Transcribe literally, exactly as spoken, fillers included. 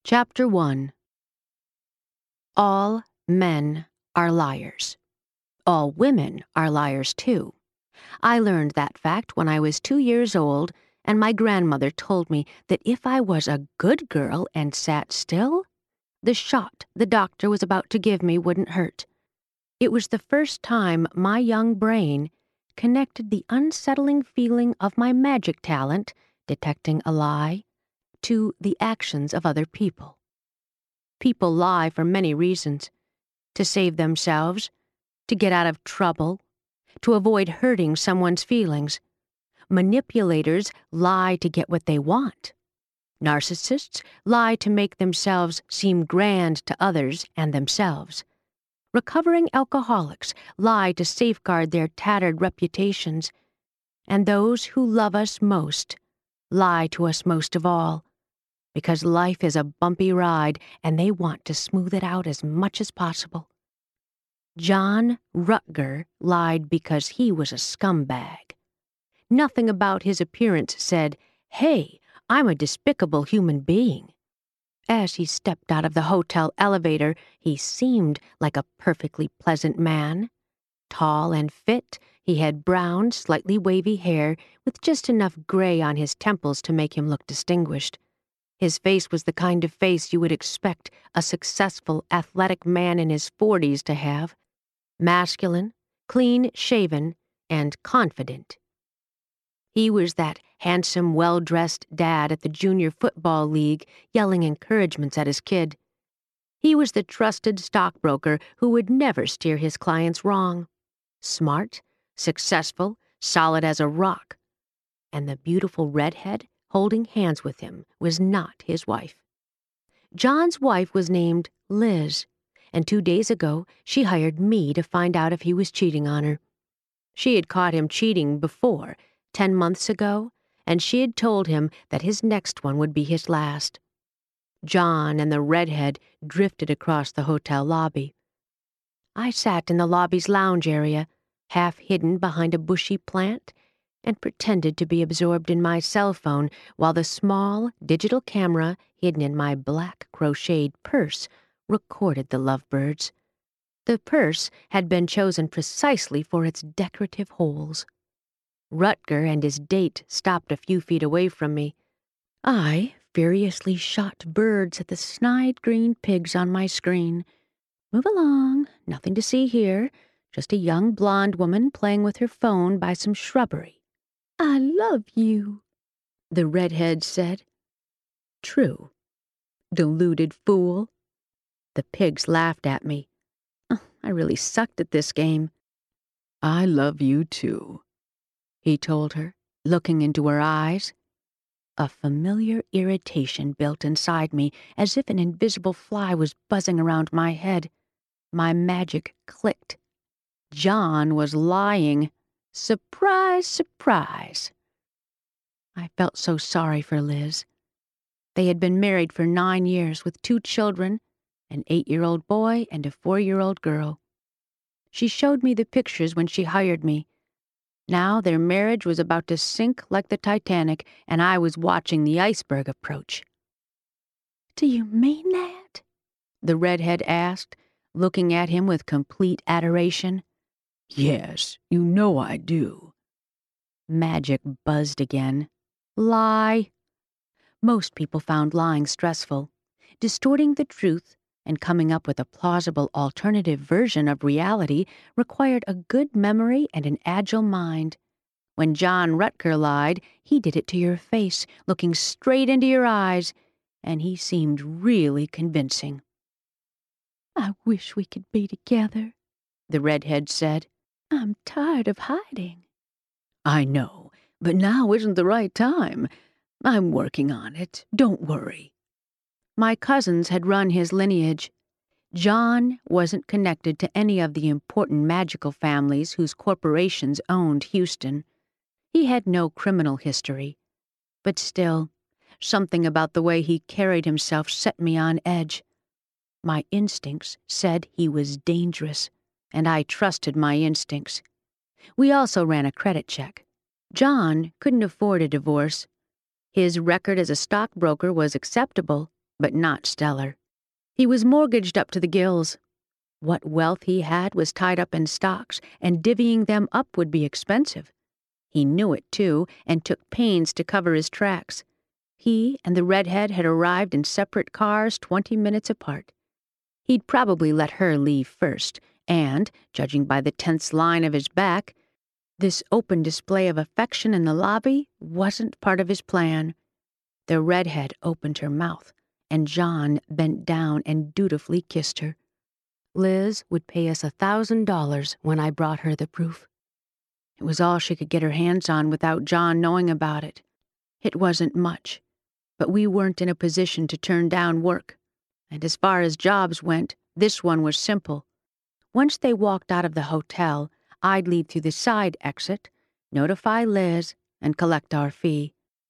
Chapter one. All men are liars. All women are liars, too. I learned that fact when I was two years old, and my grandmother told me that if I was a good girl and sat still, the shot the doctor was about to give me wouldn't hurt. It was the first time my young brain connected the unsettling feeling of my magic talent, detecting a lie, to the actions of other people. People lie for many reasons: to save themselves, to get out of trouble, to avoid hurting someone's feelings. Manipulators lie to get what they want. Narcissists lie to make themselves seem grand to others and themselves. Recovering alcoholics lie to safeguard their tattered reputations. And those who love us most lie to us most of all, because life is a bumpy ride and they want to smooth it out as much as possible. John Rutger lied because he was a scumbag. Nothing about his appearance said, "Hey, I'm a despicable human being." As he stepped out of the hotel elevator, he seemed like a perfectly pleasant man. Tall and fit, he had brown, slightly wavy hair with just enough gray on his temples to make him look distinguished. His face was the kind of face you would expect a successful, athletic man in his forties to have. Masculine, clean-shaven, and confident. He was that handsome, well-dressed dad at the junior football league yelling encouragements at his kid. He was the trusted stockbroker who would never steer his clients wrong. Smart, successful, solid as a rock. And the beautiful redhead holding hands with him was not his wife. John's wife was named Liz, and two days ago she hired me to find out if he was cheating on her. She had caught him cheating before, ten months ago, and she had told him that his next one would be his last. John and the redhead drifted across the hotel lobby. I sat in the lobby's lounge area, half hidden behind a bushy plant, and pretended to be absorbed in my cell phone while the small digital camera hidden in my black crocheted purse recorded the lovebirds. The purse had been chosen precisely for its decorative holes. Rutger and his date stopped a few feet away from me. I furiously shot birds at the snide green pigs on my screen. Move along, nothing to see here, just a young blonde woman playing with her phone by some shrubbery. "I love you," the redhead said. "True. Deluded fool." The pigs laughed at me. Oh, I really sucked at this game. "I love you too," he told her, looking into her eyes. A familiar irritation built inside me, as if an invisible fly was buzzing around my head. My magic clicked. John was lying. Surprise, surprise. I felt so sorry for Liz. They had been married for nine years with two children, an eight-year-old boy and a four-year-old girl. She showed me the pictures when she hired me. Now their marriage was about to sink like the Titanic, and I was watching the iceberg approach. "Do you mean that?" the redhead asked, looking at him with complete adoration. "Yes, you know I do." Magic buzzed again. Lie. Most people found lying stressful. Distorting the truth and coming up with a plausible alternative version of reality required a good memory and an agile mind. When John Rutger lied, he did it to your face, looking straight into your eyes, and he seemed really convincing. "I wish we could be together," the redhead said. "I'm tired of hiding." "I know, but now isn't the right time. I'm working on it. Don't worry." My cousins had run his lineage. John wasn't connected to any of the important magical families whose corporations owned Houston. He had no criminal history. But still, something about the way he carried himself set me on edge. My instincts said he was dangerous, and I trusted my instincts. We also ran a credit check. John couldn't afford a divorce. His record as a stockbroker was acceptable, but not stellar. He was mortgaged up to the gills. What wealth he had was tied up in stocks, and divvying them up would be expensive. He knew it, too, and took pains to cover his tracks. He and the redhead had arrived in separate cars twenty minutes apart. He'd probably let her leave first, and, judging by the tense line of his back, this open display of affection in the lobby wasn't part of his plan. The redhead opened her mouth, and John bent down and dutifully kissed her. Liz would pay us a thousand dollars when I brought her the proof. It was all she could get her hands on without John knowing about it. It wasn't much, but we weren't in a position to turn down work. And as far as jobs went, this one was simple. Once they walked out of the hotel, I'd leave through the side exit, notify Liz, and collect our fee.